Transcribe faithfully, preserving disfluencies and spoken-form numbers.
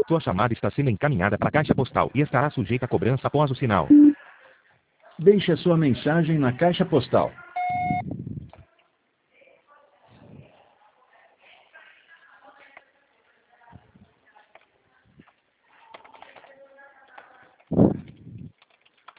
Sua chamada está sendo encaminhada para a caixa postal e estará sujeita a cobrança após o sinal. Deixe a sua mensagem na caixa postal.